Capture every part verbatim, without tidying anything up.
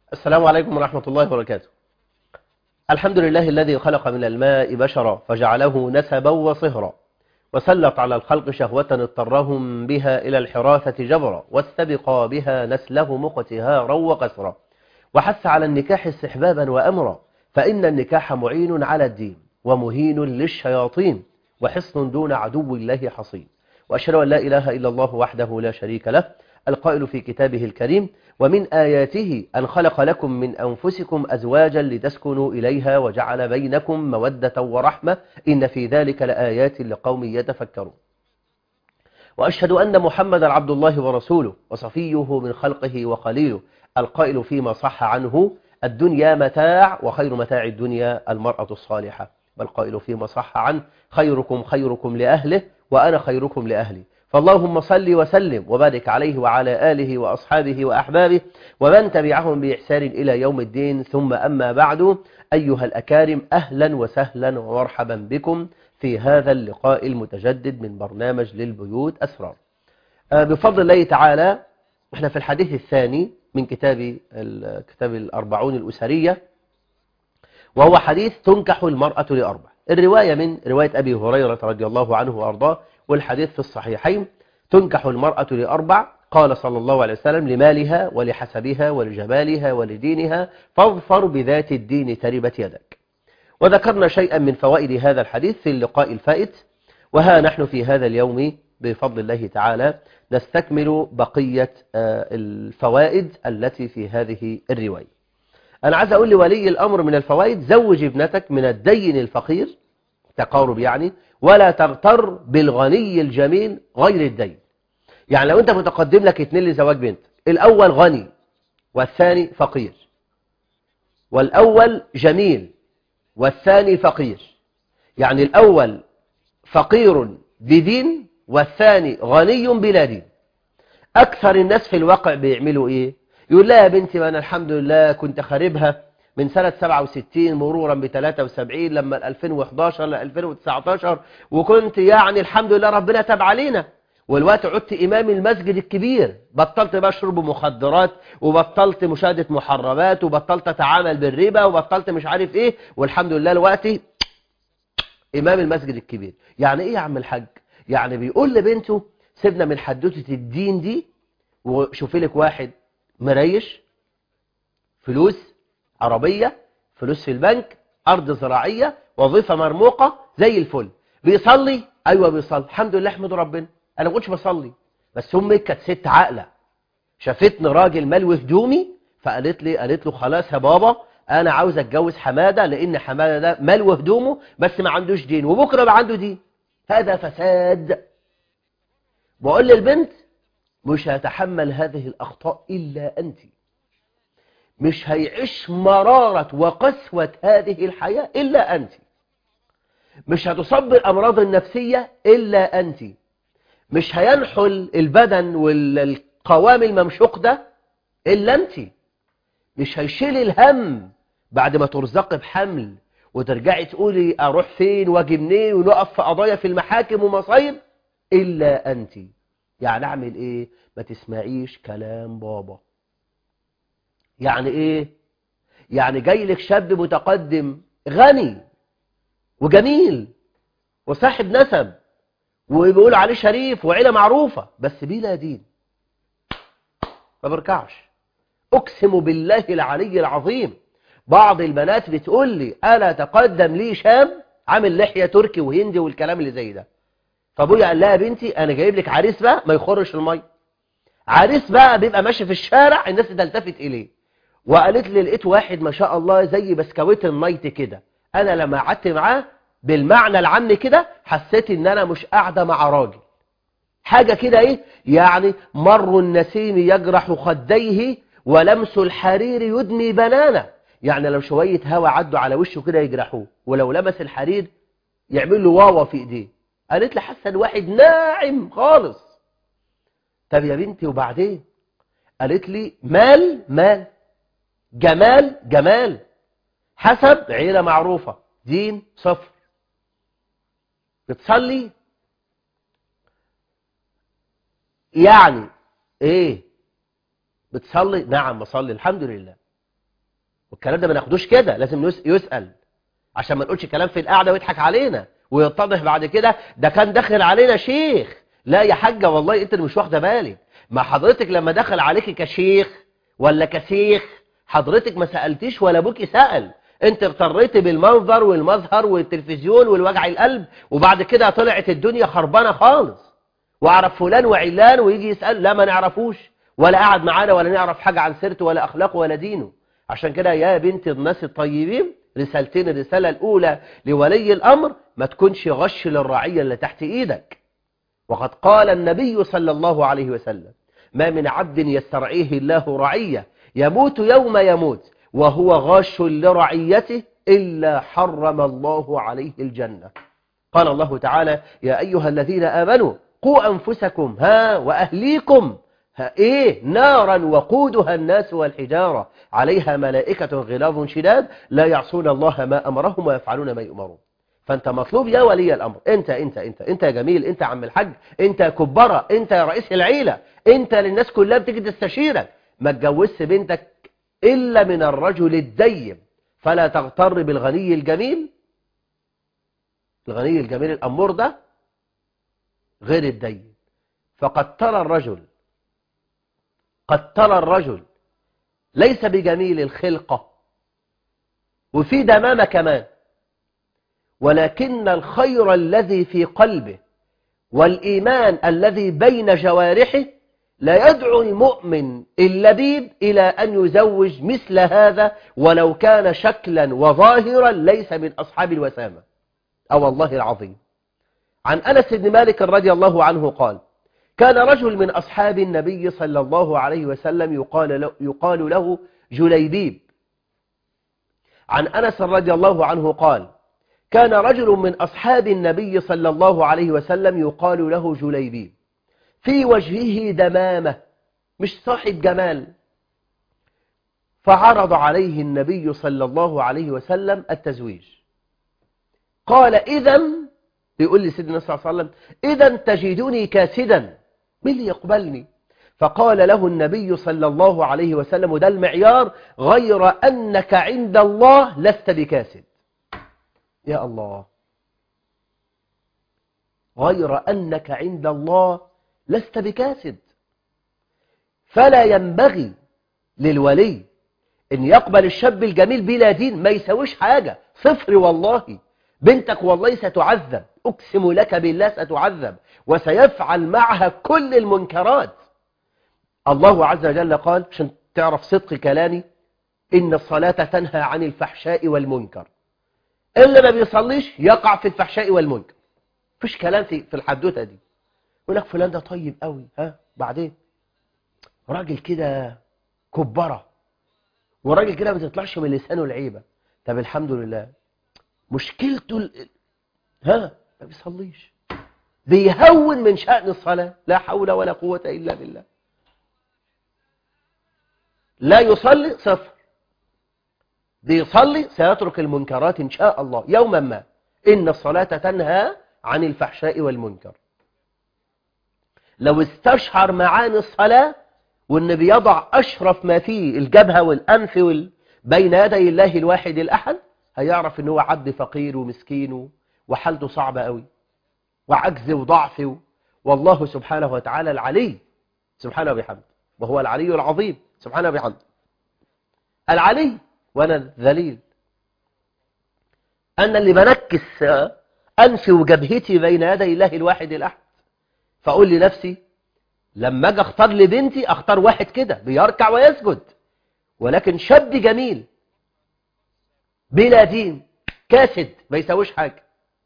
السلام عليكم ورحمة الله وبركاته. الحمد لله الذي خلق من الماء بشرا فجعله نسبا وصهرا، وسلط على الخلق شهوة اضطرهم بها إلى الحراثة جبرا، واستبقى بها نسلهم اقتهارا وقسرا، وحث على النكاح استحبابا وأمرا، فإن النكاح معين على الدين ومهين للشياطين، وحصن دون عدو الله حصين. وأشهد أن لا إله إلا الله وحده لا شريك له، القائل في كتابه الكريم: ومن آياته أن خلق لكم من أنفسكم أزواجا لتسكنوا إليها وجعل بينكم مودة ورحمة إن في ذلك لآيات لقوم يتفكرون. وأشهد أن محمدا عبد الله ورسوله وصفيه من خلقه وخليله، القائل فيما صح عنه: الدنيا متاع وخير متاع الدنيا المرأة الصالحة، والقائل فيما صح عنه: خيركم خيركم لأهله وأنا خيركم لأهلي. فاللهم صل وسلم وبارك عليه وعلى آله وأصحابه وأحبابه ومن تبعهم بإحسان إلى يوم الدين، ثم أما بعد. أيها الأكارم، أهلا وسهلا ومرحبا بكم في هذا اللقاء المتجدد من برنامج للبيوت أسرار. بفضل الله تعالى احنا في الحديث الثاني من كتاب كتاب الأربعون الأسرية، وهو حديث تنكح المرأة لأربع. الرواية من رواية أبي هريرة رضي الله عنه وأرضاه، والحديث في الصحيحين: تنكح المرأة لأربع، قال صلى الله عليه وسلم: لمالها ولحسبها ولجمالها ولدينها، فاظفر بذات الدين تربت يدك. وذكرنا شيئا من فوائد هذا الحديث في اللقاء الفائت، وها نحن في هذا اليوم بفضل الله تعالى نستكمل بقية الفوائد التي في هذه الرواية. أنا عايز أقول لولي الأمر من الفوائد: زوج ابنتك من الدين الفقير، تقارب يعني، ولا تغتر بالغني الجميل غير الدين. يعني لو أنت متقدم لك اتنين لزواج بنت، الأول غني والثاني فقير، والأول جميل والثاني فقير، يعني الأول فقير بدين والثاني غني بلا دين، أكثر الناس في الواقع بيعملوا إيه؟ يقول لها: يا بنتي ما أنا الحمد لله كنت خاربها من سنة سبعة وستين مرورا ب ثلاثة وسبعين لما ألفين وإحداشر ل ألفين وتسعتاشر، وكنت يعني الحمد لله ربنا تاب علينا، والوقت عدت إمام المسجد الكبير، بطلت بشرب مخدرات وبطلت مشاهدة محرمات وبطلت أتعامل بالربا وبطلت مش عارف إيه، والحمد لله الوقت إمام المسجد الكبير. يعني إيه يا عم الحاج؟ يعني بيقول لبنته: سيبنا من حدوتة الدين دي وشوفي لك واحد مريش، فلوس، عربية، فلوس في البنك، أرض زراعية، وظيفة مرموقة زي الفل، بيصلي، أيوة بيصلي، الحمد لله احمد ربنا، أنا ما كنتش بصلي، بس أمك كانت ست عاقلة، شافتني راجل ملوي هدومي فقالت لي قالت له: خلاص يا بابا أنا عاوز أتجوز حمادة، لأن حمادة ده ملوي هدومه بس ما عندوش دين، وبكرة بقى عنده دين. هذا فساد. بقول للبنت: مش هتحمل هذه الأخطاء إلا أنت، مش هيعيش مرارة وقسوة هذه الحياة إلا أنت، مش هتصاب بالأمراض النفسية إلا أنت، مش هينحل البدن والقوام الممشوق ده إلا أنت، مش هيشيل الهم بعد ما ترزقي بحمل وترجعي تقولي أروح فين واجي منين ونقف في قضايا في المحاكم ومصايب إلا أنت. يعني أعمل إيه؟ ما تسمعيش كلام بابا. يعني إيه؟ يعني جاي لك شاب متقدم غني وجميل وصاحب نسب وبيقولوا عليه شريف وعيلة معروفة، بس بلا دين، ما بركعش. أقسم بالله العلي العظيم بعض البنات بتقول لي: أنا تقدم لي شاب عامل لحية تركي وهندي والكلام اللي زي ده، فابويا قال لها: يا بنتي أنا جايب لك عريس بقى ما يخرش المي، عريس بقى بيبقى ماشي في الشارع الناس تلتفت إليه. وقالت لي: لقيت واحد ما شاء الله زي بسكويت النايت كده، أنا لما قعدت معاه بالمعنى العام كده حسيت إن أنا مش قاعدة مع راجل، حاجة كده إيه يعني، مر النسيم يجرح خديه ولمس الحرير يدمي بنانه، يعني لو شوية هوا عدوا على وشه كده يجرحوه، ولو لمس الحرير يعمل له واوا في إيديه. قالت لي: حسن واحد ناعم خالص. طب يا بنتي وبعدين؟ قالت لي: مال مال، جمال جمال، حسب عيلة معروفة، دين صفر. بتصلي؟ يعني ايه بتصلي؟ نعم بصلي الحمد لله. والكلام ده ما ناخدوش كده، لازم يسأل عشان ما نقولش كلام في القعدة ويضحك علينا ويتضح بعد كده ده كان داخل علينا شيخ. لا يا حاجة والله انت مش واخده بالك. ما حضرتك لما دخل عليك كشيخ ولا كسيخ حضرتك ما سألتيش ولا ابوكي سأل، انت اغتريت بالمنظر والمظهر والتلفزيون والوجع القلب، وبعد كده طلعت الدنيا خربانة خالص. واعرف فلان وعلان ويجي يسأل لا ما نعرفوش ولا قعد معانا ولا نعرف حاجة عن سيرته ولا أخلاقه ولا دينه. عشان كده يا بنت الناس الطيبين رسالتين، الرسالة الأولى لولي الأمر ما تكونش غش للرعية اللي تحت إيدك. وقد قال النبي صلى الله عليه وسلم ما من عبد يسترعيه الله رعية يموت يوم يموت وهو غاش لرعيته إلا حرم الله عليه الجنة. قال الله تعالى يا أيها الذين آمنوا قوا أنفسكم ها وأهليكم ها إيه نارا وقودها الناس والحجارة عليها ملائكة غلاظ شداد لا يعصون الله ما أمرهم ويفعلون ما يؤمرون. فأنت مطلوب يا ولي الأمر، أنت أنت أنت أنت يا جميل، أنت يا عم الحاج، أنت يا كبرة، أنت يا رئيس العيلة، أنت للناس كلها بتيجي تستشيرك. ما تجوزش بنتك إلا من الرجل الديم، فلا تغتر بالغني الجميل. الغني الجميل الأمور ده غير الدين. فقد ترى الرجل قد ترى الرجل ليس بجميل الخلقة وفي دمامة كمان، ولكن الخير الذي في قلبه والإيمان الذي بين جوارحه لا يدعو المؤمن اللبيب إلى أن يزوج مثل هذا ولو كان شكلا وظاهرا ليس من أصحاب الوسامة. أو والله العظيم. عن أنس بن مالك رضي الله عنه قال كان رجل من أصحاب النبي صلى الله عليه وسلم يقال له, يقال له جليبيب. عن أنس رضي الله عنه قال كان رجل من أصحاب النبي صلى الله عليه وسلم يقال له جليبيب في وجهه دمامة، مش صاحب جمال. فعرض عليه النبي صلى الله عليه وسلم التزويج. قال إذن، بيقول لي سيدنا صلى الله عليه وسلم إذن تجدني كاسدا، مين اللي يقبلني؟ فقال له النبي صلى الله عليه وسلم وده المعيار غير أنك عند الله لست بكاسد. يا الله، غير أنك عند الله لست بكاسد. فلا ينبغي للولي أن يقبل الشاب الجميل بلا دين، ما يسويش حاجة، صفر والله. بنتك والله ستعذب، أقسم لك بالله ستعذب، وسيفعل معها كل المنكرات. الله عز وجل قال عشان تعرف صدق كلامي إن الصلاة تنهى عن الفحشاء والمنكر. اللي ما بيصليش يقع في الفحشاء والمنكر. مفيش كلام في في الحدوته دي. يقول لك فلان ده طيب قوي، ها بعدين راجل كده كبره، وراجل كده ما تطلعش من لسانه العيبه. طب الحمد لله، مشكلته ال... ها ما بيصليش، بيهون من شأن الصلاة. لا حول ولا قوة إلا بالله. لا يصلي صفر، بيصلي سيترك المنكرات إن شاء الله يوما ما. إن الصلاة تنهى عن الفحشاء والمنكر. لو استشعر معاني الصلاة وإن بيضع أشرف ما فيه الجبهة والأنف وال... بين يدي الله الواحد الأحد، هيعرف إن هو عبد فقير ومسكين وحالته صعبة قوي وعجز وضعف. والله سبحانه وتعالى العلي سبحانه وبحمده، وهو العلي العظيم سبحانه وبحمده. العلي وأنا الذليل. أنا اللي بنكس أنفي وجبهتي بين يدي الله الواحد الأحد. فأقول لنفسي لما أجي أختار لبنتي أختار واحد كده بيركع ويسجد، ولكن شاب جميل بلا دين كاسد ما يسويش حاجة.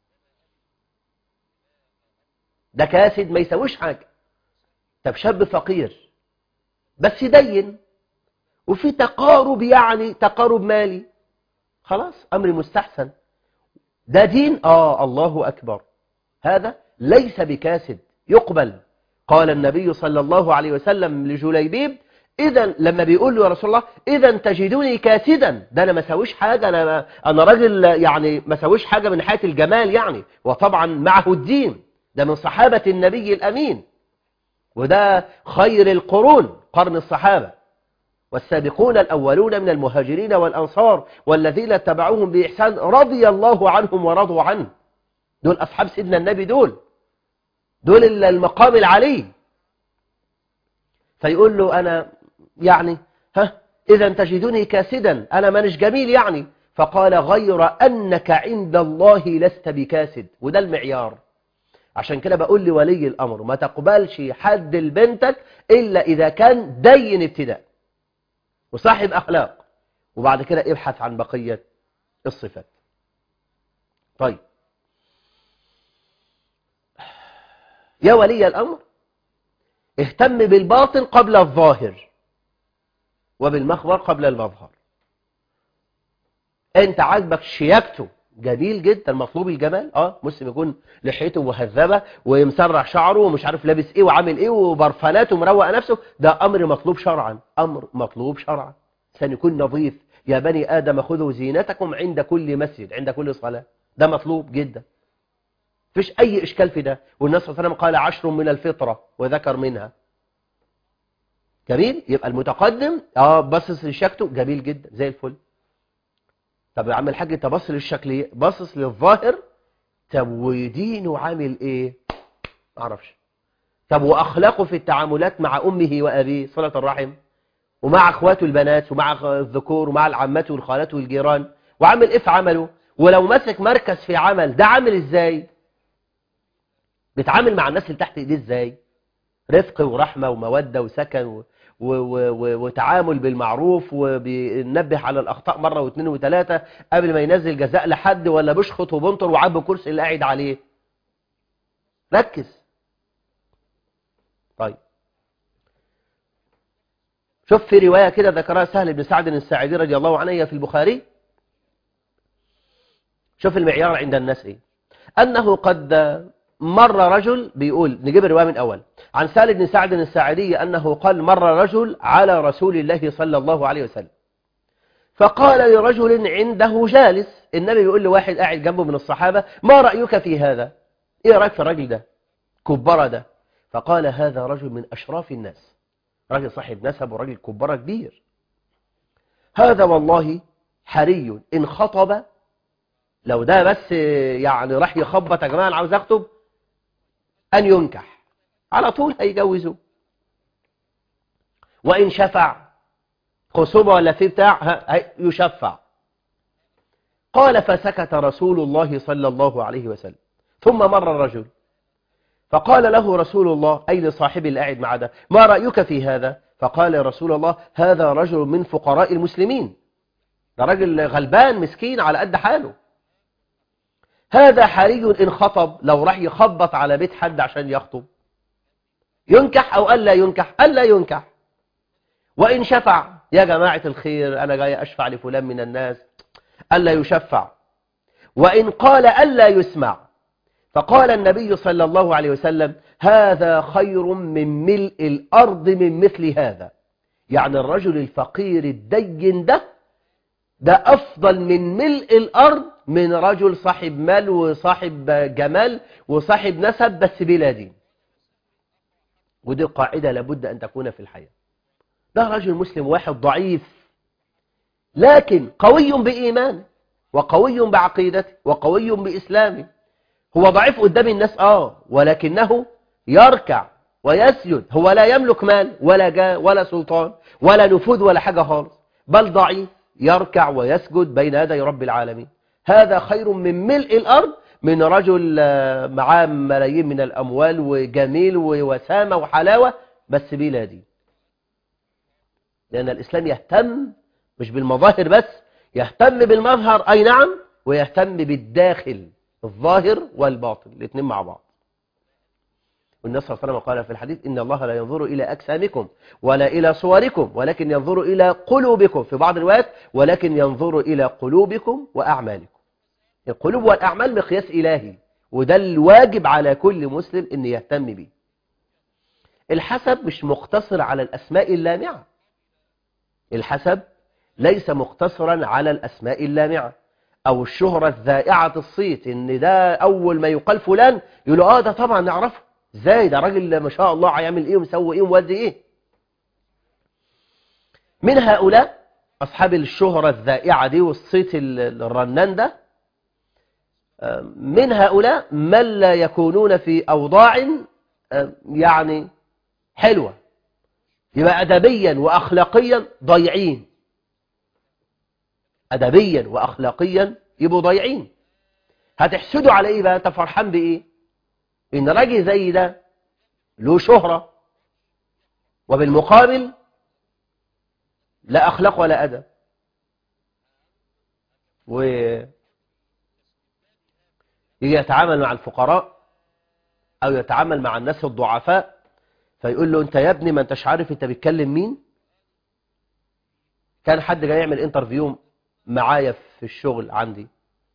ده كاسد ما يسويش حاجة. طب شاب فقير بس دين وفي تقارب، يعني تقارب مالي، خلاص أمر مستحسن. ده دين، آه الله أكبر، هذا ليس بكاسد يقبل. قال النبي صلى الله عليه وسلم لجليبيب إذا لما بيقول له يا رسول الله إذا تجدوني كاسدا، ده أنا ما سويش حاجة، أنا أنا راجل يعني ما سويش حاجة من ناحية الجمال يعني، وطبعا معه الدين، ده من صحابة النبي الأمين، وده خير القرون قرن الصحابة، والسابقون الأولون من المهاجرين والأنصار والذين اتبعوهم بإحسان رضي الله عنهم ورضوا عنه. دول أصحاب سيدنا النبي، دول دول المقام العلي. فيقول له أنا يعني ها إذا تجدني كاسدا، أنا مانيش جميل يعني. فقال غير أنك عند الله لست بكاسد. وده المعيار. عشان كده بقول لولي الأمر ما تقبلش حد لبنتك إلا إذا كان دين ابتداء وصاحب أخلاق، وبعد كده ابحث عن بقية الصفات. طيب يا ولي الأمر، اهتم بالباطن قبل الظاهر وبالمخبر قبل المظهر. انت عاجبك شياكته، جميل جدا، مطلوب الجمال. اه مسلم يكون لحيته مهذبه ومسرح شعره ومش عارف لابس ايه وعامل ايه وبرفانات ومروق نفسه، ده امر مطلوب شرعا، امر مطلوب شرعا. ثاني يكون نظيف. يا بني ادم خذوا زينتكم عند كل مسجد، عند كل صلاه، ده مطلوب جدا، مفيش اي اشكال في ده. والنبي صلى الله عليه وسلم قال عشر من الفطره وذكر منها. جميل. يبقى المتقدم اه باصص لشكله، جميل جدا زي الفل. طب يا عم الحاج انت باصص للشكل، باصص للظاهر. طب ودينه عامل ايه؟ ما اعرفش. طب واخلاقه في التعاملات مع امه وابيه، صله الرحم، ومع اخواته البنات ومع الذكور ومع العمات والخالات والجيران، وعامل ايه في عمله؟ ولو مسك مركز في عمل ده عامل ازاي؟ بيتعامل مع الناس اللي تحت ايديه ازاي؟ رفق ورحمه وموده وسكن و... و... و... وتعامل بالمعروف، وبينبه على الأخطاء مرة واثنين وثلاثة قبل ما ينزل جزاء لحد، ولا بيشخط وبنطر وعب كرسي اللي قاعد عليه. ركز. طيب شوف في رواية كده ذكرها سهل بن سعد الساعدي رضي الله عنه في البخاري. شوف المعيار عند الناس ايه. أنه قد مر رجل، بيقول نجيب الرواية من أول، عن سهل بن سعد الساعدي أنه قال مر رجل على رسول الله صلى الله عليه وسلم فقال لرجل عنده جالس، النبي بيقول لواحد قاعد جنبه من الصحابة ما رأيك في هذا؟ ايه رأيك في الراجل ده كبرة ده؟ فقال هذا رجل من أشراف الناس، راجل صاحب نسب وراجل كبرة كبير. هذا والله حري إن خطب، لو ده بس يعني راح يخبط يا جماعة أنا عاوز أخطب، أن ينكح على طول هيجوزه. وإن شفع خصوبة ولا في بتاع يشفع. قال فسكت رسول الله صلى الله عليه وسلم. ثم مر الرجل فقال له رسول الله أي لصاحبي اللي قاعد معه ده ما رأيك في هذا؟ فقال رسول الله هذا رجل من فقراء المسلمين، ده راجل غلبان مسكين على قد حاله. هذا حري إن خطب، لو راح يخبط على بيت حد عشان يخطب ينكح أو ألا ينكح؟ ألا ينكح. وإن شفع يا جماعة الخير أنا جاي أشفع لفلان من الناس، ألا يشفع. وإن قال ألا يسمع. فقال النبي صلى الله عليه وسلم هذا خير من ملء الأرض من مثل هذا، يعني الرجل الفقير الدين ده ده أفضل من ملء الأرض من رجل صاحب مال وصاحب جمال وصاحب نسب بس بلا دين. ودي قاعدة لابد أن تكون في الحياة. ده رجل مسلم واحد ضعيف لكن قوي بإيمانه وقوي بعقيدته وقوي بإسلامه. هو ضعيف قدام الناس آه ولكنه يركع ويسجد، هو لا يملك مال ولا جاه ولا سلطان ولا نفوذ ولا حاجة خالص، بل ضعيف يركع ويسجد بين يدي رب العالمين. هذا خير من ملء الأرض من رجل معاه ملايين من الأموال وجميل ووسامة وحلاوة بس بلا دين. لأن الإسلام يهتم مش بالمظاهر بس، يهتم بالمظهر أي نعم، ويهتم بالداخل الظاهر والباطن الاثنين مع بعض. والنبي صلى الله عليه وسلم قال في الحديث إن الله لا ينظر إلى أجسامكم ولا إلى صوركم ولكن ينظر إلى قلوبكم، في بعض الروايات ولكن ينظر إلى قلوبكم وأعمالكم. القلوب والأعمال مقياس إلهي، وده الواجب على كل مسلم إن يهتم به. الحسب مش مقتصر على الأسماء اللامعة، الحسب ليس مقتصرا على الأسماء اللامعة أو الشهرة الذائعة الصيت، إن ده أول ما يقال فلان يقولوا آه ده طبعا نعرفه، ازاي ده راجل ما شاء الله هيعمل إيه ومسوي إيه ومودي إيه. من هؤلاء أصحاب الشهرة الذائعة دي والصيت الرنان ده، من هؤلاء من لا يكونون في أوضاع يعني حلوة، يبقى أدبيا وأخلاقيا ضيعين، أدبيا وأخلاقيا يبقوا ضيعين. هتحسدوا على إيه بقى؟ أنت فرحان بإيه؟ إن راجل زي ده له شهرة وبالمقابل لا أخلاق ولا أدب، ويجي يتعامل مع الفقراء أو يتعامل مع الناس الضعفاء فيقول له أنت يا ابني ما أنتش عارف أنت بتكلم مين. كان حد جاي يعمل انترفيو معايا في الشغل عندي،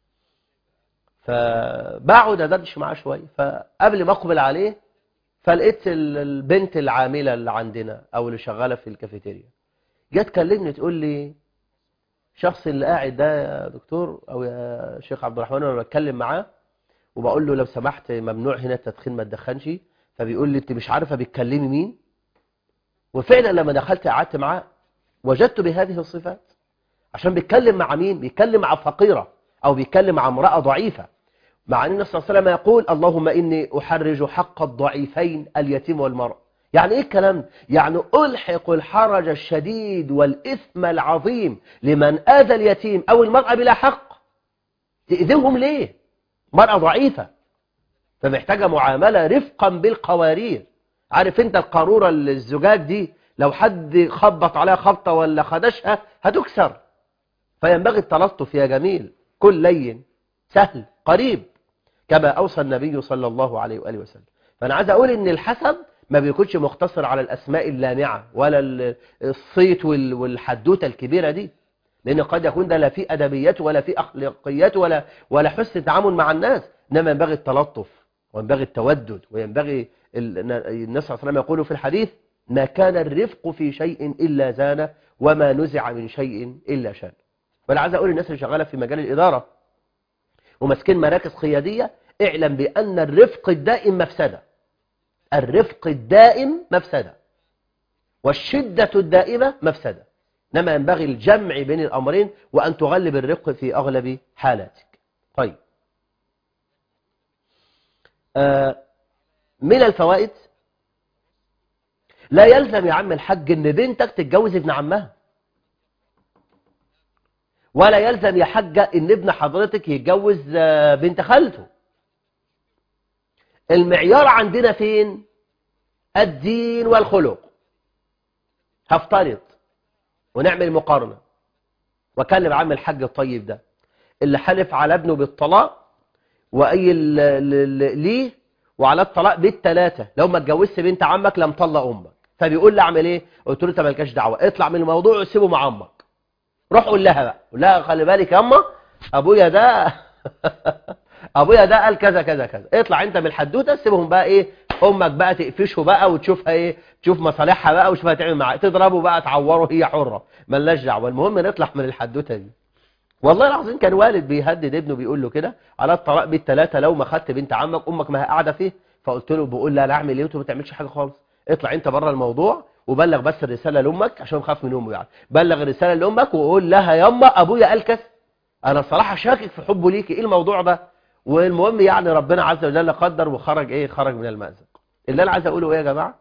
فبقعد أدردش معاه شوية، فقبل ما أقبل عليه فلقيت البنت العاملة اللي عندنا أو اللي شغالة في الكافيتيريا جت تكلمني تقول لي الشخص اللي قاعد ده يا دكتور أو يا شيخ عبد الرحمن، أنا بتكلم معاه وبقول له لو سمحت ممنوع هنا التدخين ما تدخنش، فبيقول لي أنت مش عارفة بتكلمي مين. وفعلا لما دخلت قعدت معاه وجدت بهذه الصفات، عشان بيتكلم مع مين؟ بيتكلم مع فقيرة أو بيتكلم مع امرأة ضعيفة، مع أن النبي صلى الله عليه وسلم يقول اللهم إني أحرج حق الضعيفين اليتيم والمرأة. يعني إيه الكلام؟ يعني ألحق الحرج الشديد والإثم العظيم لمن آذى اليتيم أو المرأة بلا حق. تأذيهم ليه؟ مرأة ضعيفة فمحتاجة معاملة رفقا بالقوارير. عارف أنت القارورة الزجاج دي لو حد خبط عليها خبطة ولا خدشها هتكسر، فينبغي التلطف يا جميل، كل لين سهل قريب كما أوصى النبي صلى الله عليه وآله وسلم. فأنا عايز أقول إن الحسد ما بيكونش مختصر على الأسماء اللامعة ولا الصيت والحدوتة الكبيرة دي، لأن قد يكون ده لا في أدبيات ولا في أخلاقيات ولا ولا حسن تعامل مع الناس، إنما ينبغي التلطف وينبغي التودد، وينبغي النبي صلى الله عليه وسلم يقول في الحديث ما كان الرفق في شيء إلا زانه وما نزع من شيء إلا شان. فأنا عايز أقول الناس اللي شغالة في مجال الإدارة ومسكين مراكز قيادية، اعلم بأن الرفق الدائم مفسدة، الرفق الدائم مفسدة، والشدة الدائمة مفسدة، إنما ينبغي الجمع بين الأمرين وأن تغلب الرفق في أغلب حالاتك. طيب، آه من الفوائد لا يلزم يا عم الحاج إن بنتك تتجوز ابن عمها، ولا يلزم يا حاجة إن ابن حضرتك يتجوز بنت خالته. المعيار عندنا فين؟ الدين والخلق. هفترض ونعمل مقارنة وكلم عم الحاج الطيب ده اللي حلف على ابنه بالطلاق وقايل ليه وعلى الطلاق بالثلاثة لو ما اتجوزت بنت عمك لم طلق امك، فبيقول لي اعمل ايه؟ قلت له انت مالكش دعوه، اطلع من الموضوع وسيبه مع امك. روح قول لها بقى، قول لها خلي بالك يا اما ابويا ده ابويا ده قال كذا كذا كذا، اطلع انت من الحدوته سيبهم بقى ايه، امك بقى تقفشه بقى وتشوفها ايه، تشوف مصالحها بقى وشوفها تعمل معاه، تضربه بقى تعوره هي حره مالناش دعوه، المهم نطلع من الحدوته دي. والله العظيم كان والد بيهدد ابنه بيقول له كده على الطلاق بالثلاثه لو ما خدت بنت عمك امك ما هي قاعده فيه. فقلت له بقول لا لا اعمل ايه وانت ما تعملش حاجه خالص، اطلع انت بره الموضوع وبلغ بس الرساله لامك عشان خاف من امه، يعني بلغ الرساله لامك وقول لها ياما ابويا قال كذا، انا الصراحه شاكك في حبه ليكي، ايه الموضوع ده؟ والمهم يعني ربنا عز وجل قدر وخرج ايه، خرج من المأزق. اللي انا عايز اقوله ايه يا جماعه؟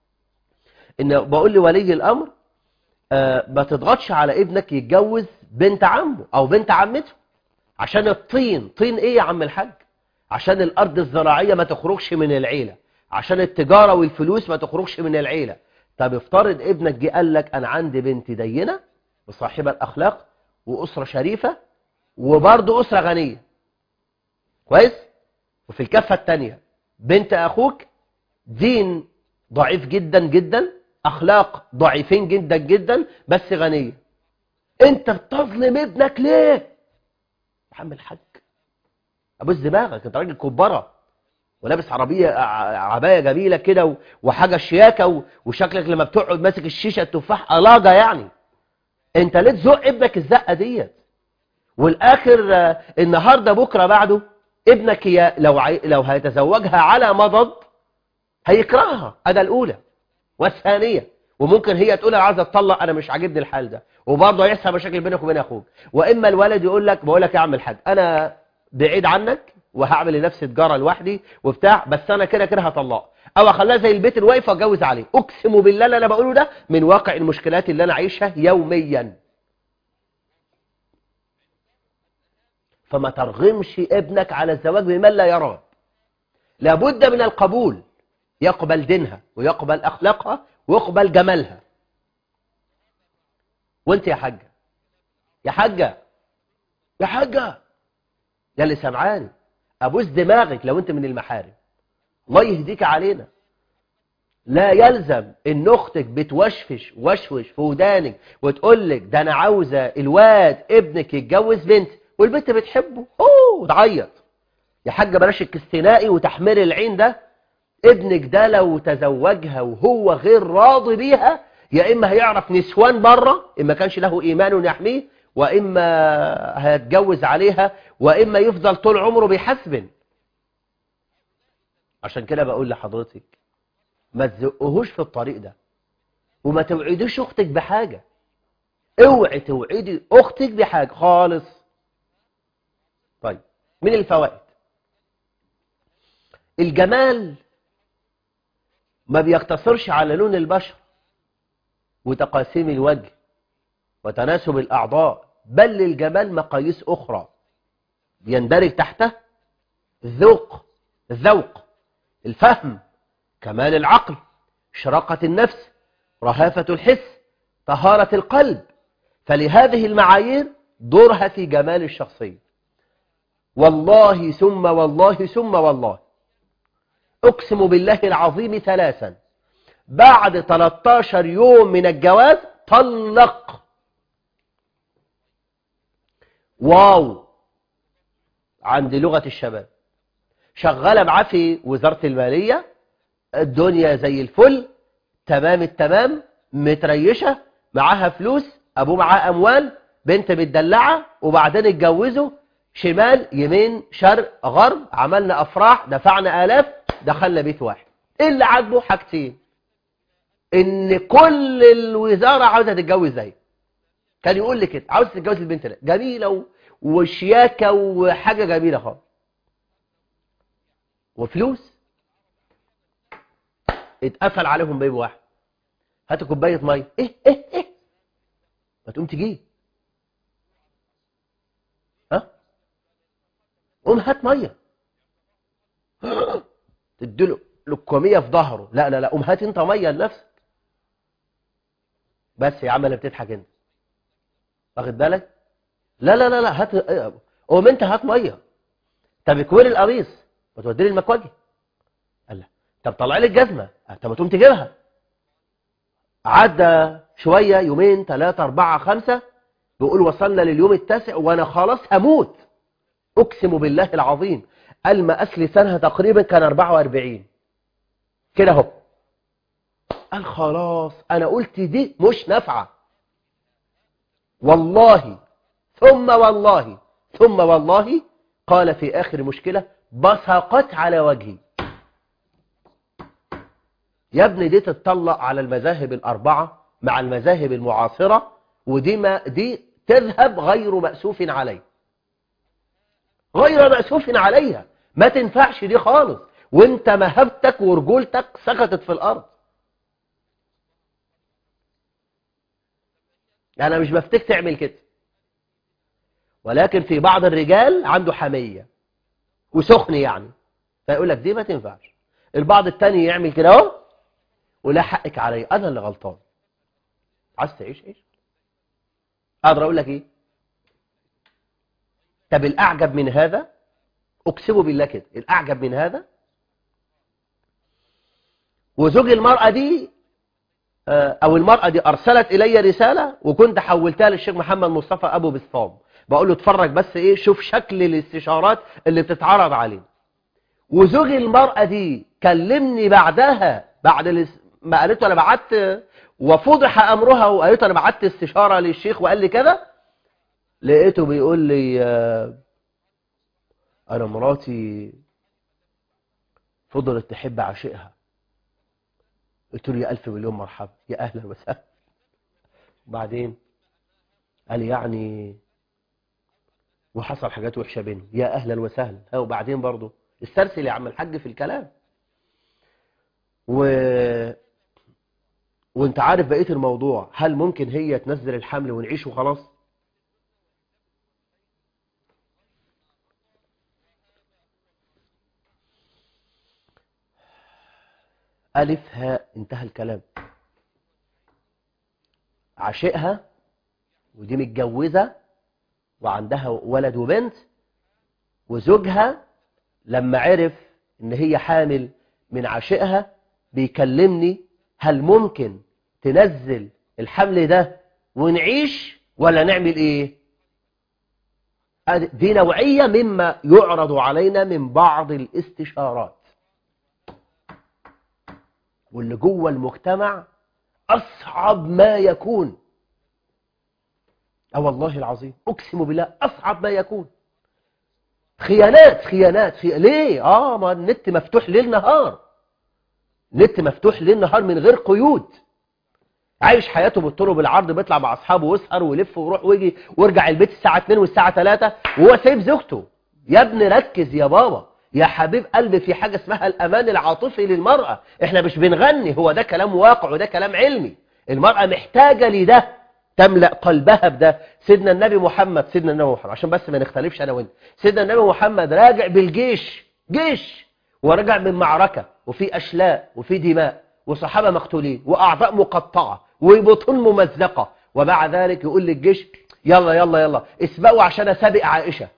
ان بقول لولي الامر آه ما تضغطش على ابنك يتجوز بنت عمه او بنت عمته عشان الطين. طين ايه يا عم الحاج؟ عشان الارض الزراعيه ما تخرجش من العيله، عشان التجاره والفلوس ما تخرجش من العيله. طب افترض ابنك جه قال لك انا عندي بنت دينه وصاحبه الاخلاق واسره شريفه وبرضه اسره غنيه كويس، وفي الكفه الثانيه بنت اخوك دين ضعيف جدا جدا، اخلاق ضعيفين جدا جدا بس غنيه، انت بتظلم ابنك ليه يا عم الحاج؟ ابوس دماغك، انت راجل كبره ولابس عربيه عبايه جميله كده وحاجه شياكه وشكلك لما بتقعد ماسك الشيشه التفاح الاجه، يعني انت ليه تزق ابنك الزقه ديت؟ والاخر النهارده بكره بعده ابنك يا لو عي... لو هيتزوجها على مضض هيكرهها، هذا الاولى والثانيه وممكن هي تقول انا عايزه اتطلق، انا مش عاجبني الحال ده، وبرضه هيحصل مشاكل بينك وبين اخوك. واما الولد يقول لك بقول لك يا عم الحاج انا بعيد عنك وهعمل لنفسي تجاره لوحدي وبتاع، بس انا كده كده هطلقه او اخليها زي البيت الواقف واتجوز عليه. اقسم بالله اللي انا بقوله ده من واقع المشكلات اللي انا عايشها يوميا. فما ترغمش ابنك على الزواج بمن لا يراه. لابد من القبول، يقبل دينها ويقبل اخلاقها ويقبل جمالها. وانت يا حاجه يا حاجه يا حاجه يا اللي سمعاني، ابوس دماغك لو انت من المحارم، الله يهديك علينا. لا يلزم ان اختك بتوشفش وشوش في ودانك وتقول لك ده انا عاوزه الواد ابنك يتجوز بنت والبنت بتحبه اوه تعيط. يا حاجه بلاش الكستنائي وتحمير العين ده. ابنك ده لو تزوجها وهو غير راضي بيها، يا اما هيعرف نسوان بره ان ما كانش له ايمان يحميه، واما هيتجوز عليها، واما يفضل طول عمره بيحسبن. عشان كده بقول لحضرتك ما تزقهوش في الطريق ده، وما توعديش اختك بحاجه. اوعي توعدي اختك بحاجه خالص. طيب، من الفوائد الجمال ما بيقتصرش على لون البشر وتقاسيم الوجه وتناسب الأعضاء، بل للجمال مقاييس أخرى يندرج تحته الذوق الذوق الفهم، كمال العقل، شراقة النفس، رهافة الحس، طهارة القلب. فلهذه المعايير دورها في جمال الشخصية. والله ثم والله ثم والله أقسم بالله العظيم ثلاثا، بعد ثلاثة عشر يوم من الجواز طلق. واو، عند لغة الشباب شغالة معاه في وزارة المالية، الدنيا زي الفل، تمام التمام، متريشة، معاها فلوس، أبوه معاه أموال، بنت متدلعة، وبعدين اتجوزوا شمال يمين شرق غرب، عملنا أفراح، دفعنا آلاف، دخلنا بيت واحد. إيه اللي عاجبه؟ حاجتين، إن كل الوزارة عاوزة تتجوز زي كان يقول لي كده، عاوز تتجوز البنت لا جميلة وشياكة وحاجة جميلة خالص وفلوس. اتقفل عليهم بيب واحد، هاتوا كوباية مية، ايه ايه ايه ما تقوم تجيب، ها قوم هات مية، تديله لكومية في ظهره، لا لا لا قوم هات انت مية لنفسك. بس يا عم اللي بتضحك انت، واخد بالك؟ لا لا لا لا هات، قوم انت هات مية. طب اكوير القميص ما تودي لي المكواجي، قال لا. طب طلع لي الجزمة، طب ما تقوم تجيبها. عدى شوية، يومين ثلاثة أربعة خمسة، بيقول وصلنا لليوم التاسع وأنا خلاص هموت. أقسم بالله العظيم المقاس لسانها تقريبا كان أربعة وأربعين كده اهو. قال خلاص أنا قلت دي مش نافعة. والله ثم والله ثم والله قال في آخر مشكلة بصقت على وجهي. يا ابني دي تتطلق على المذاهب الأربعة مع المذاهب المعاصرة، ودي ما دي تذهب غير مأسوف عليه، غير مأسوف عليها، ما تنفعش دي خالص، وانت مهبتك ورجولتك سقطت في الأرض. أنا مش بفتك تعمل كده، ولكن في بعض الرجال عنده حمية وسخن يعني، فيقول لك دي ما تنفعش. البعض التاني يعمل كده اهو، ولا حقك علي، أنا اللي غلطان. عايز تعيش ايش؟ أقدر أقول لك إيه؟ طب الأعجب من هذا، أقسم بالله كده، الأعجب من هذا وزوج المرأة دي أو المرأة دي أرسلت إلي رسالة، وكنت حولتها للشيخ محمد مصطفى أبو بسطام، بقول له اتفرج بس إيه، شوف شكل الاستشارات اللي بتتعرض عليه. وزوج المرأة دي كلمني بعدها، بعد ما قالت أنا بعت وفضح أمرها، وقالت أنا بعت استشارة للشيخ وقال لي كذا، لقيته بيقول لي أنا مراتي فضلت تحب عشقها قلت له يا ألف مليون مرحبا، يا أهلا وسهلا. وبعدين قال يعني وحصل حاجات وحشة بينهم، يا أهلا وسهلا. ها وبعدين برضه استرسل يا عم الحاج في الكلام. و... وانت عارف بقية الموضوع، هل ممكن هي تنزل الحمل ونعيش وخلاص؟ ألف هاء انتهى الكلام. عشقها ودي متجوزة وعندها ولد وبنت، وزوجها لما عرف ان هي حامل من عشقها بيكلمني هل ممكن تنزل الحمل ده ونعيش ولا نعمل ايه؟ دي نوعية مما يعرض علينا من بعض الاستشارات، واللي جوه المجتمع أصعب ما يكون. اه والله العظيم أقسم بالله أصعب ما يكون. خيانات خيانات خي... ليه؟ آه ما النت مفتوح ليل نهار، النت مفتوح ليل نهار من غير قيود. عايش حياته بالطول وبالعرض، بيطلع مع أصحابه ويسهر ويلف ويروح ويجي ويرجع البيت الساعة اتنين والساعة تلاتة وهو سايب زوجته. يا ابني ركز يا بابا يا حبيب قلبي، في حاجة اسمها الأمان العاطفي للمرأة. احنا مش بنغني، هو ده كلام واقع وده كلام علمي. المرأة محتاجة لده، تملأ قلبها بده. سيدنا النبي محمد سيدنا النبي محمد عشان بس ما نختلفش أنا وانت، سيدنا النبي محمد راجع بالجيش، جيش ورجع من معركة وفي أشلاء وفي دماء وصحابة مقتولين وأعضاء مقطعة وبطون ممزقة، ومع ذلك يقول للجيش يلا يلا يلا اسبقوا عشان أسابق عائشة.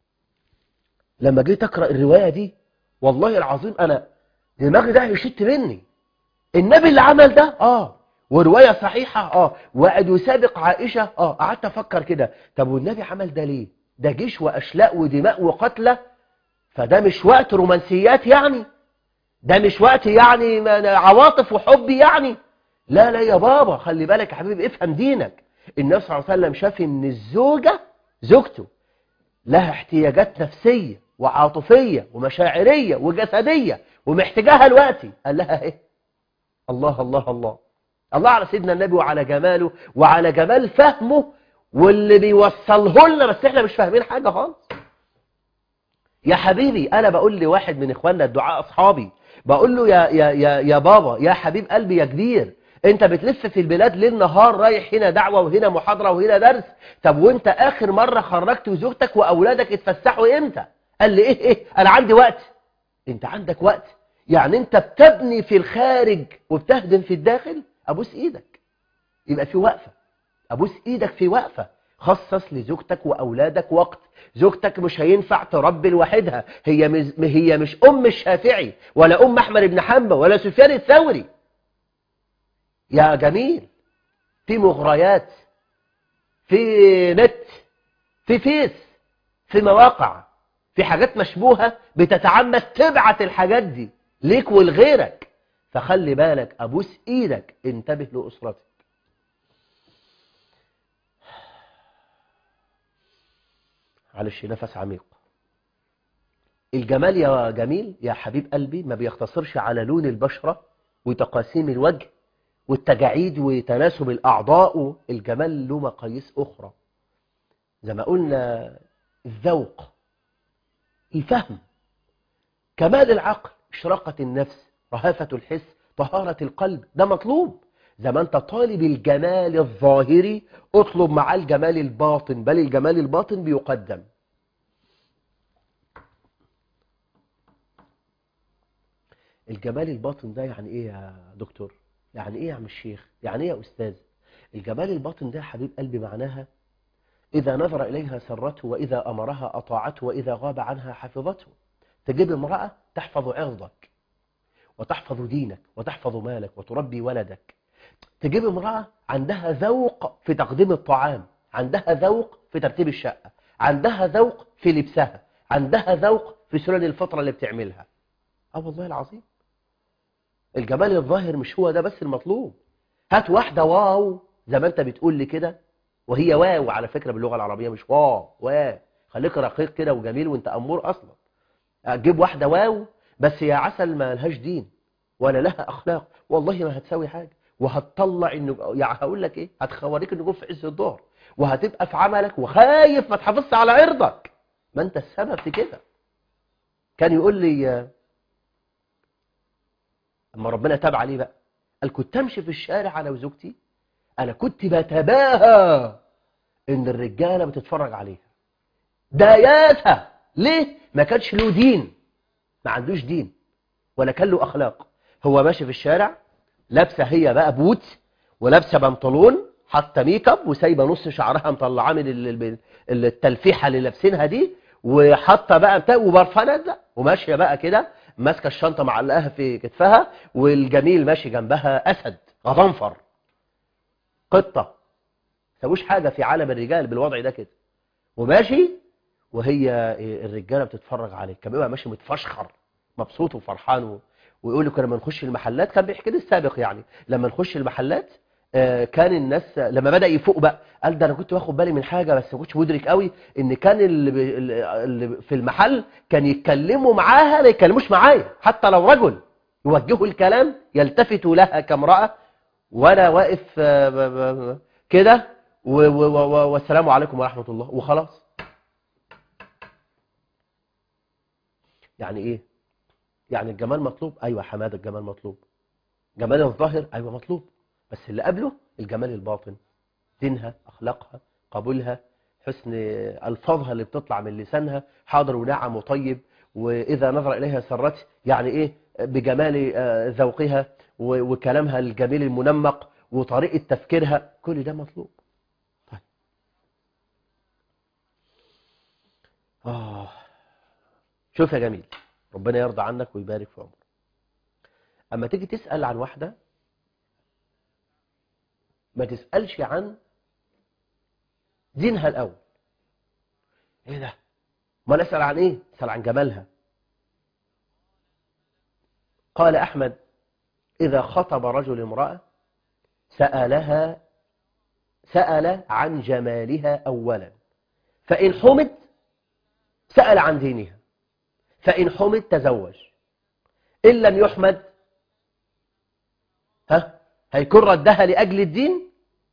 لما جيت أقرأ الرواية دي والله العظيم أنا دماغي ده يشت مني. النبي اللي عمل ده آه ورواية صحيحة آه وقعد يسابق عائشة آه قعدت أفكر كده، طب والنبي عمل ده ليه؟ ده جيش وأشلاء ودماء وقتلة، فده مش وقت رومانسيات يعني، ده مش وقت يعني عواطف وحب يعني. لا لا يا بابا خلي بالك يا حبيبي، افهم دينك. النبي صلى الله عليه وسلم شاف ان الزوجة زوجته لها احتياجات نفسية وعاطفية ومشاعرية وجسدية ومحتاجاها دلوقتي، قال لها ايه؟ الله الله الله الله على سيدنا النبي وعلى جماله وعلى جمال فهمه واللي بيوصله لنا، بس احنا مش فاهمين حاجة خالص. يا حبيبي انا بقول لواحد من اخواننا الدعاء اصحابي، بقول له يا يا يا يا بابا يا حبيب قلبي يا كبير، انت بتلف في البلاد ليل نهار رايح هنا دعوة وهنا محاضرة وهنا درس، طب وانت اخر مرة خرجت وزوجتك واولادك اتفسحوا امتى؟ قال لي ايه ايه انا عندي وقت. انت عندك وقت؟ يعني انت بتبني في الخارج وبتهدم في الداخل؟ ابوس ايدك، يبقى في وقفة، ابوس ايدك في وقفة. خصص لزوجتك واولادك وقت. زوجتك مش هينفع تربي لوحدها، هي مز... هي مش ام الشافعي ولا ام احمد بن حنبل ولا سفيان الثوري. يا جميل، في مغريات، في نت، في فيس، في مواقع، في حاجات مشبوهة بتتعمد تبعت الحاجات دي ليك ولغيرك، فخلي بالك ابوس ايدك انتبه لأسرتك. معلش نفس عميق. الجمال يا جميل يا حبيب قلبي ما بيختصرش على لون البشرة وتقاسيم الوجه والتجاعيد وتناسب الأعضاء. الجمال له مقاييس أخرى، زي ما قلنا الذوق، الفهم، كمال العقل، إشراقة النفس، رهافة الحس، طهارة القلب، ده مطلوب. زي ما أنت طالب الجمال الظاهري اطلب مع الجمال الباطن، بل الجمال الباطن بيقدم. الجمال الباطن ده يعني ايه يا دكتور؟ يعني ايه يا عم الشيخ؟ يعني ايه يا استاذ؟ الجمال الباطن ده حبيب قلبي معناها اذا نظر اليها سرته، واذا امرها اطاعته، واذا غاب عنها حفظته. تجيب امرأة تحفظ عرضك وتحفظ دينك وتحفظ مالك وتربي ولدك. تجيب امرأة عندها ذوق في تقديم الطعام، عندها ذوق في ترتيب الشقة، عندها ذوق في لبسها، عندها ذوق في سنن الفطرة اللي بتعملها. اه والله العظيم الجمال الظاهر مش هو ده بس المطلوب. هات واحدة واو زي ما انت بتقول لي كده، وهي واو على فكرة باللغة العربية مش واو، واو خليك رقيق كده وجميل وانت أمور أصلا. جيب واحدة واو بس يا عسل ما لهاش دين، ولا لها أخلاق، والله ما هتساوي حاجة، وهتطلع النجوم. يعني هقول لك إيه، هتخوريك النجوم في عز الظهر، وهتبقى في عملك وخايف ما تحافظش على عرضك، ما أنت السبب في كده. كان يقول لي أما ربنا تاب عليه بقى، قال كنت أمشي في الشارع أنا وزوجتي، أنا كنت بتباهى إن الرجالة بتتفرج عليها، ده ياسها ليه؟ ما كانش له دين، ما عندوش دين ولا كان له أخلاق. هو ماشي في الشارع لابسه هي بقى بوت ولابسه بنطلون، حاطه ميك اب وسايبه نص شعرها مطلعاه من ال- ال- التلفيحه اللي لابسينها دي، وحاطه بقى بتاع وبرفانات بقى، وماشيه بقى كده ماسكه الشنطه معلقاها في كتفها، والجميل ماشي جنبها اسد غضنفر قطه، سووش حاجه في عالم الرجال بالوضع ده كده، وماشي وهي الرجاله بتتفرج عليه. كان بيبقى ماشي متفشخر مبسوط وفرحان و... ويقول لي كنا لما نخش المحلات، كان بيحكي لي السابق يعني، لما نخش المحلات آه، كان الناس لما بدأ يفوق بقى، قال ده انا كنت واخد بالي من حاجه بس ما كنتش مدرك قوي ان كان اللي, بي... اللي في المحل كان يتكلموا معاها ما يتكلموش معايا، حتى لو رجل يوجهوا الكلام يلتفتوا لها كامرأة، وانا واقف آه، ب- ب- كده و- و- و- والسلام عليكم ورحمة الله وخلاص. يعني ايه؟ يعني الجمال مطلوب، ايوه يا حماده الجمال مطلوب، جمال الظاهر ايوه مطلوب، بس اللي قبله الجمال الباطن، دينها، اخلاقها، قبولها، حسن الفاظها اللي بتطلع من لسانها، حاضر ونعم وطيب، واذا نظر اليها سرته، يعني ايه بجمال آه، ذوقها و- وكلامها الجميل المنمق وطريقه تفكيرها، كل ده مطلوب. طيب اه شوف يا جميل، ربنا يرضى عنك ويبارك في عمرك، اما تيجي تسال عن واحده ما تسالش عن دينها الاول. ايه ده؟ ما نسال عن ايه؟ اسال عن جمالها. قال احمد اذا خطب رجل امراه سالها، سال عن جمالها اولا، فان حمد سال عن دينها، فان حمد تزوج، ان لم يحمد ها هيكون ردها لاجل الدين.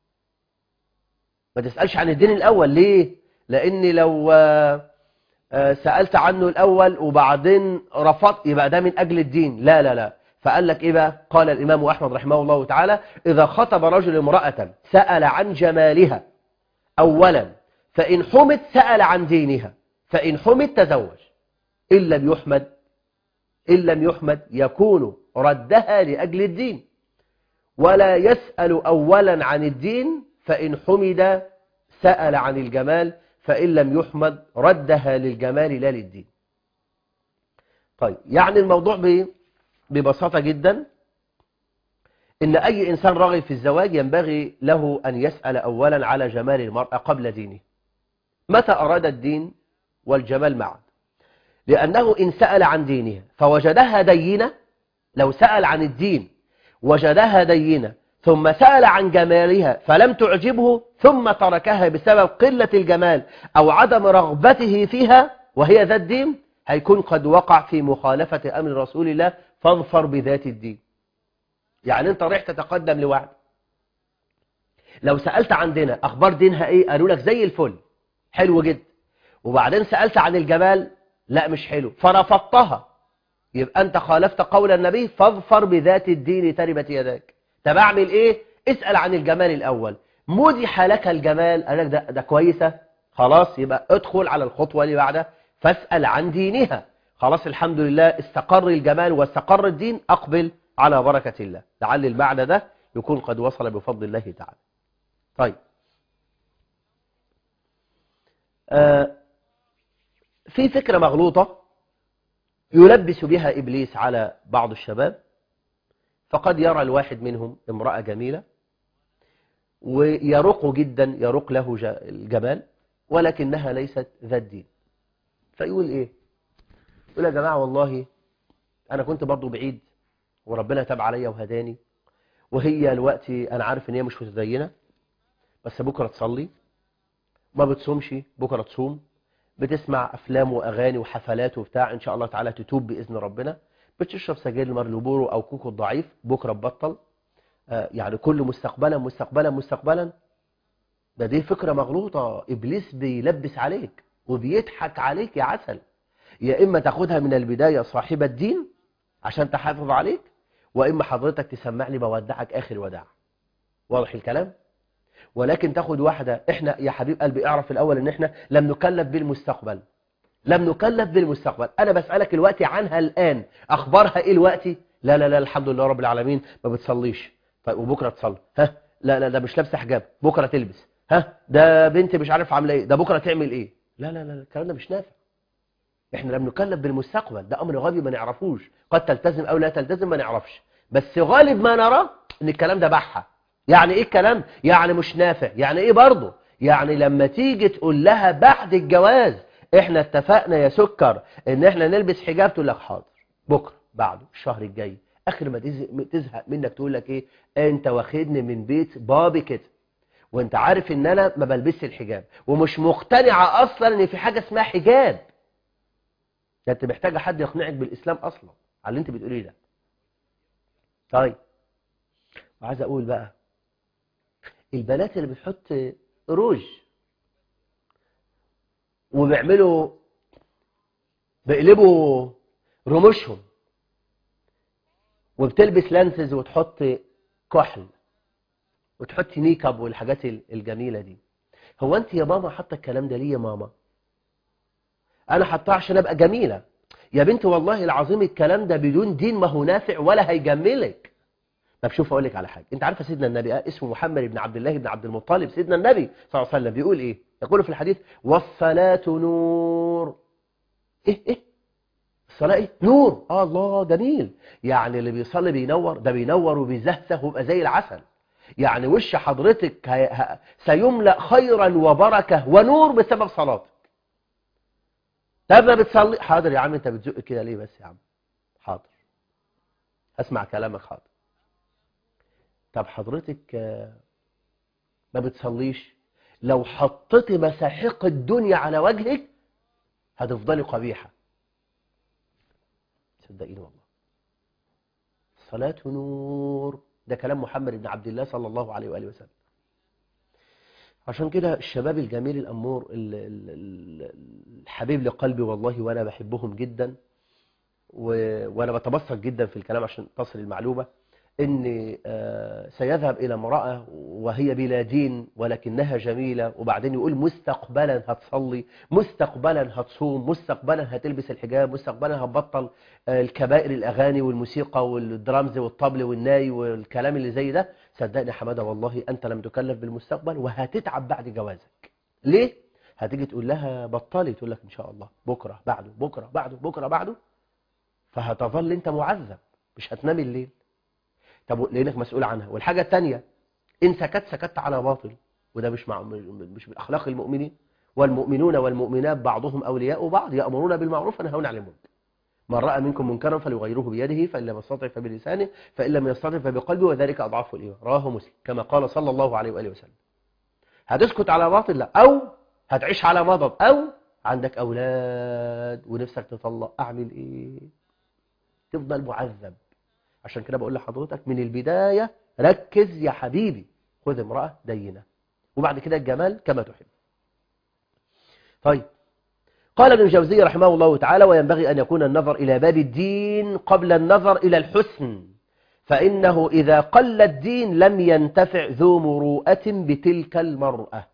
ما تسالش عن الدين الاول ليه؟ لان لو آه، آه، سألت عنه الأول وبعدين رفضت يبقى ده من أجل الدين، لا لا لا. فقال لك إيه بقى؟ قال الإمام أحمد رحمه الله تعالى إذا خطب رجل امرأة سأل عن جمالها أولا، فإن حمد سأل عن دينها، فإن حمد تزوج، إن لم يحمد، إن لم يحمد يكون ردها لأجل الدين، ولا يسأل أولا عن الدين، فإن حمد سأل عن الجمال، فإن لم يحمد ردها للجمال لا للدين. طيب يعني الموضوع ب- ببساطة جدا إن أي إنسان راغب في الزواج ينبغي له أن يسأل أولا على جمال المرأة قبل دينه، متى أراد الدين والجمال معا، لأنه إن سأل عن دينها فوجدها دينة، لو سأل عن الدين وجدها دينة ثم سأل عن جمالها فلم تعجبه ثم تركها بسبب قلة الجمال أو عدم رغبته فيها وهي ذات دين، هيكون قد وقع في مخالفة أمر رسول الله فاظفر بذات الدين. يعني أنت رايح تتقدم لواحد، لو سألت عن دينها أخبار دينها إيه، قالوا لك زي الفل حلو جدا، وبعدين سألت عن الجمال لا مش حلو فرفضتها، يبقى أنت خالفت قول النبي فاظفر بذات الدين تربت يداك. طب أعمل إيه؟ اسأل عن الجمال الأول، مدح لك الجمال قال لك ده, ده كويسة، خلاص يبقى ادخل على الخطوة اللي بعدها فاسأل عن دينها، خلاص الحمد لله استقر الجمال واستقر الدين، أقبل على بركة الله. لعل المعنى ده يكون قد وصل بفضل الله تعالى. طيب آه في فكرة مغلوطة يلبس بها إبليس على بعض الشباب، فقد يرى الواحد منهم امرأة جميلة ويرق جدا، يرق له ج- الجمال، ولكنها ليست ذات دين، فيقول ايه؟ يقول يا جماعة والله انا كنت برضو بعيد وربنا تاب عليا وهداني، وهي الوقت انا عارف ان هي مش متدينة، بس بكرة تصلي، ما بتصومش بكرة تصوم، بتسمع افلام واغاني وحفلات وبتاع، ان شاء الله تعالى تتوب باذن ربنا، بتشرب سجاير مارلبورو او كوكو الضعيف، بكره تبطل. آه يعني كل مستقبلا مستقبلا مستقبلا. ده دي فكره مغلوطه، ابليس بيلبس عليك وبيضحك عليك يا عسل. يا اما تاخدها من البدايه صاحبه دين عشان تحافظ عليك، واما حضرتك تسمع لي بودعك اخر وداع. واضح الكلام؟ ولكن تاخد واحده. احنا يا حبيب قلبي اعرف الاول ان احنا لم نكلف بالمستقبل، لم نكلف بالمستقبل. انا بسالك الوقت عنها الان، اخبارها ايه الوقت؟ لا لا لا الحمد لله رب العالمين، ما بتصليش. طيب وبكره تصلي؟ ها لا لا ده مش لابسه حجاب، بكره تلبس. ها ده بنت مش عارف عامله ايه، ده بكره تعمل ايه. لا لا لا الكلام ده مش نافع. احنا لم نكلف بالمستقبل، ده امر غالي ما نعرفوش، قد تلتزم او لا تلتزم ما نعرفش، بس غالب ما نراه ان الكلام ده بحة. يعني ايه الكلام؟ يعني مش نافع. يعني ايه برضه؟ يعني لما تيجي تقول لها بعد الجواز احنا اتفقنا يا سكر ان احنا نلبس حجاب، تقول لك حاضر بكره بعده الشهر الجاي. اخر ما تزهق منك تقول لك ايه؟ انت واخدني من بيت بابي كده، وانت عارف ان انا ما بلبسش الحجاب، ومش مقتنعه اصلا ان في حاجه اسمها حجاب. ده انت محتاجه حد يقنعك بالاسلام اصلا على اللي انت بتقوليه ده. طيب وعايز اقول بقى البنات اللي بتحط روج وبيعملوا بيقلبوا رموشهم وبتلبس لانسز وتحط كحل وتحط ميك اب والحاجات الجميله دي، هو انت يا ماما حاطه الكلام ده ليه يا ماما؟ انا حطاه عشان ابقى جميله يا بنت. والله العظيم الكلام ده بدون دين ما هو نافع ولا هيجملك. طب شوف اقول لك على حاجه، انت عارفه سيدنا النبي آه اسمه محمد بن عبد الله بن عبد المطلب، سيدنا النبي صلى الله عليه وسلم بيقول ايه؟ يقول في الحديث والصلاه نور. ايه ايه الصلاه ايه؟ نور. اه الله جميل. يعني اللي بيصلي بينور، ده بينور وبيزهزه ويبقى زي العسل. يعني وش حضرتك هي... ه... سيملأ خيرا وبركه ونور بسبب صلاتك. طب ما بتصلي؟ حاضر يا عم، انت بتزق كده ليه بس يا عم؟ حاضر اسمع كلامك حاضر. طب حضرتك ما بتصليش؟ لو حطيت مساحيق الدنيا على وجهك هتفضلي قبيحة، صدقيني والله. الصلاة نور، ده كلام محمد بن عبد الله صلى الله عليه وآله وسلم. عشان كده الشباب الجميل الأمور الحبيب لقلبي والله، وأنا بحبهم جدا، وأنا بتبسط جدا في الكلام عشان تصل المعلومة، إن سيذهب إلى امرأة وهي بلا دين ولكنها جميلة، وبعدين يقول مستقبلا هتصلي، مستقبلا هتصوم، مستقبلا هتلبس الحجاب، مستقبلا هتبطل الكبائر الأغاني والموسيقى والدرامز والطبل والناي والكلام اللي زي ده. صدقني حمادة والله أنت لم تكلف بالمستقبل وهتتعب بعد جوازك. ليه؟ هتيجي تقول لها بطلي، تقول لك إن شاء الله بكرة بعده بكرة بعده بكرة بعده، فهتظل أنت معذب مش هتنام الليل. طب لانك مسؤول عنها. والحاجه الثانيه ان سكت سكت على باطل، وده مش مع مش من اخلاق المؤمنين. والمؤمنون والمؤمنات بعضهم اولياء بعض يامرون بالمعروف وينهون عن المنكر. من راى منكم منكرا فليغيره بيده، فان لم يستطع فبلسانه، فان لم يستطع فبقلبه، وذلك اضعف الايمان. رواه مسلم كما قال صلى الله عليه واله وسلم. هتسكت على باطل؟ لا. او هتعيش على مضض، او عندك اولاد ونفسك تطلق، اعمل ايه؟ تفضل معذب. عشان كده بقول لحضرتك من البداية ركز يا حبيبي، خذ امرأة دينة، وبعد كده الجمال كما تحب. طيب قال ابن الجوزي رحمه الله تعالى وينبغي أن يكون النظر إلى باب الدين قبل النظر إلى الحسن، فإنه إذا قل الدين لم ينتفع ذو مروءة بتلك المرأة.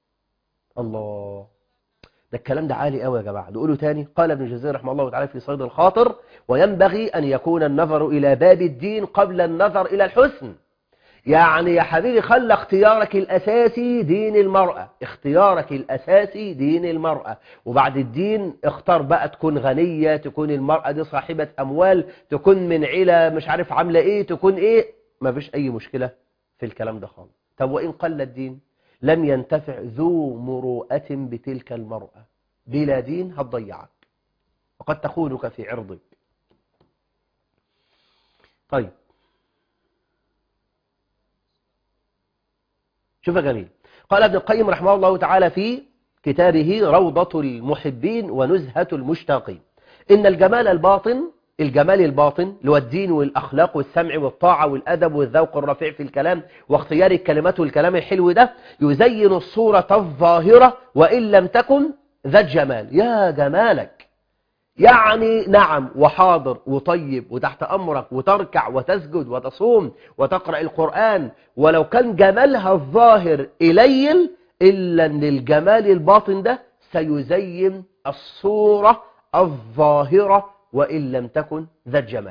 الله، ده الكلام ده عالي قوي يا جماعه. نقوله تاني. قال ابن الجوزي رحمه الله تعالى في صيد الخاطر وينبغي أن يكون النظر إلى باب الدين قبل النظر إلى الحسن. يعني يا حبيبي خلى اختيارك الأساسي دين المرأة، اختيارك الأساسي دين المرأة، وبعد الدين اختار بقى تكون غنية، تكون المرأة دي صاحبة أموال، تكون من عيلة مش عارف عاملة إيه، تكون إيه، ما فيش أي مشكلة في الكلام ده خالص. طب وإن قل الدين لم ينتفع ذو مروءة بتلك المرأة. بلا دين هتضيعك وقد تخونك في عرضك. طيب شوف يا جميل، قال ابن القيم رحمه الله تعالى في كتابه روضة المحبين ونزهة المشتاقين إن الجمال الباطن الجمال الباطن اللي هو الدين والأخلاق والسمع والطاعة والأدب والذوق الرفيع في الكلام واختيار الكلمات والكلام الحلو ده يزين الصورة الظاهرة وإن لم تكن ذات جمال. يا جمالك، يعني نعم وحاضر وطيب وتحت أمرك وتركع وتسجد وتصوم وتقرأ القرآن، ولو كان جمالها الظاهر إليل إلا أن الجمال الباطن ده سيزين الصورة الظاهرة وإن لم تكن ذات جمال.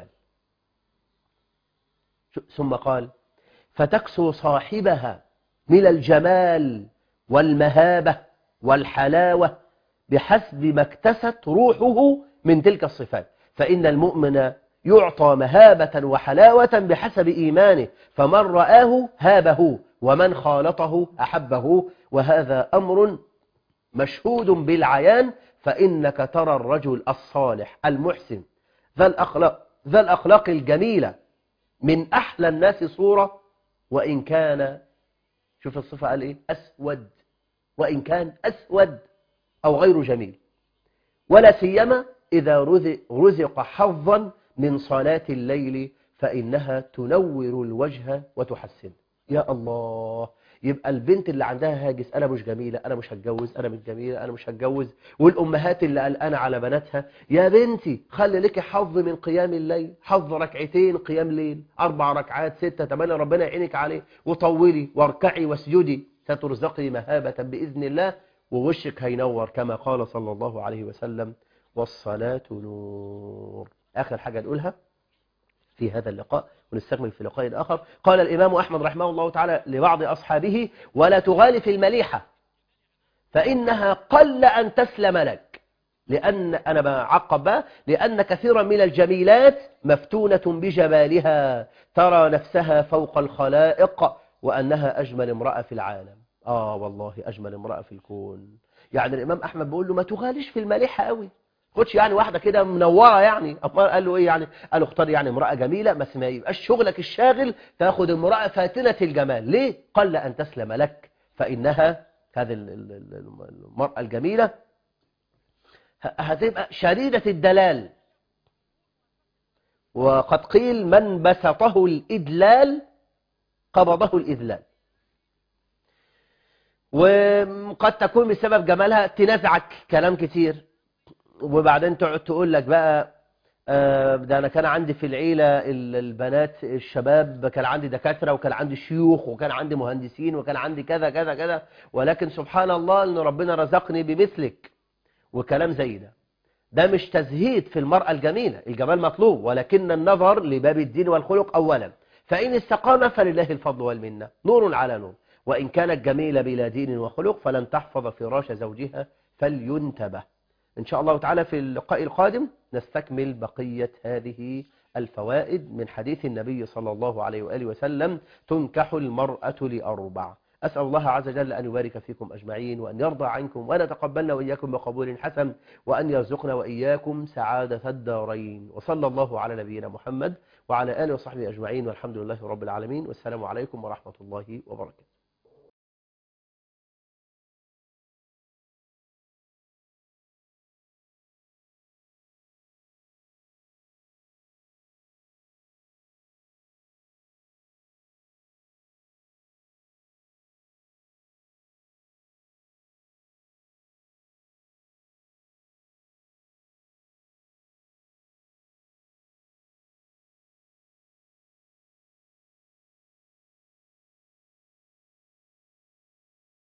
ثم قال فتكسو صاحبها من الجمال والمهابة والحلاوة بحسب ما اكتست روحه من تلك الصفات، فإن المؤمن يعطى مهابة وحلاوة بحسب إيمانه، فمن رآه هابه ومن خالطه أحبه، وهذا أمر مشهود بالعيان، فإنك ترى الرجل الصالح المحسن ذا الأخلاق, ذا الأخلاق الجميلة من أحلى الناس صورة، وإن كان، شوف الصفة قال إيه، أسود، وإن كان أسود أو غير جميل، ولا سيما إذا رزق حظا من صلاة الليل فإنها تنور الوجه وتحسن. يا الله، يبقى البنت اللي عندها هاجس أنا مش جميلة، أنا مش هتجوز، أنا مش جميلة، أنا مش هتجوز، والأمهات اللي قلقانة على بناتها، يا بنتي خلي لك حظ من قيام الليل، حظ ركعتين قيام ليل، أربع ركعات، ستة، تمانية، ربنا يعينك عليه، وطولي واركعي واسجدي، سترزقي مهابة بإذن الله، ووشك هينور كما قال صلى الله عليه وسلم والصلاة نور. آخر حاجة نقولها في هذا اللقاء ونستكمل في لقاء آخر. قال الإمام أحمد رحمه الله تعالى لبعض أصحابه ولا تغالي في المليحة فإنها قل أن تسلم لك، لأن أنا بعقب بقى لأن كثيرا من الجميلات مفتونة بجمالها ترى نفسها فوق الخلائق وأنها أجمل امرأة في العالم. آه والله أجمل امرأة في الكون. يعني الإمام أحمد بيقول له ما تغاليش في المليحة قوي، خدش يعني واحدة كده منورة يعني. قال له إيه يعني؟ قال له اختار يعني امرأة جميلة، بس ما يبقاش شغلك الشاغل تاخد امرأة فاتنة الجمال. ليه؟ قل أن تسلم لك، فإنها هذه المرأة الجميلة هتبقى شديدة الدلال، وقد قيل من بسطه الإدلال قبضه الإذلال. وقد تكون بسبب جمالها تنازعك كلام كتير، وبعدين تقعد تقول لك بقى ده أنا كان عندي في العيلة البنات الشباب كان عندي دكاترة وكان عندي شيوخ وكان عندي مهندسين وكان عندي كذا كذا كذا، ولكن سبحان الله أن ربنا رزقني بمثلك، وكلام زي ده. ده مش تزهيد في المرأة الجميلة، الجمال مطلوب، ولكن النظر لباب الدين والخلق أولا، فإن استقام فلله الفضل والمنة، نور على نور، وإن كانت جميلة بلا دين وخلق فلن تحفظ فراش زوجها فلينتبه. إن شاء الله تعالى في اللقاء القادم نستكمل بقية هذه الفوائد من حديث النبي صلى الله عليه وآله وسلم تنكح المرأة لأربع. أسأل الله عز وجل أن يبارك فيكم أجمعين، وأن يرضى عنكم، وأن يتقبلنا وإياكم بقبول حسن، وأن يرزقنا وإياكم سعادة الدارين. وصلى الله على نبينا محمد وعلى آله وصحبه أجمعين، والحمد لله رب العالمين، والسلام عليكم ورحمة الله وبركاته.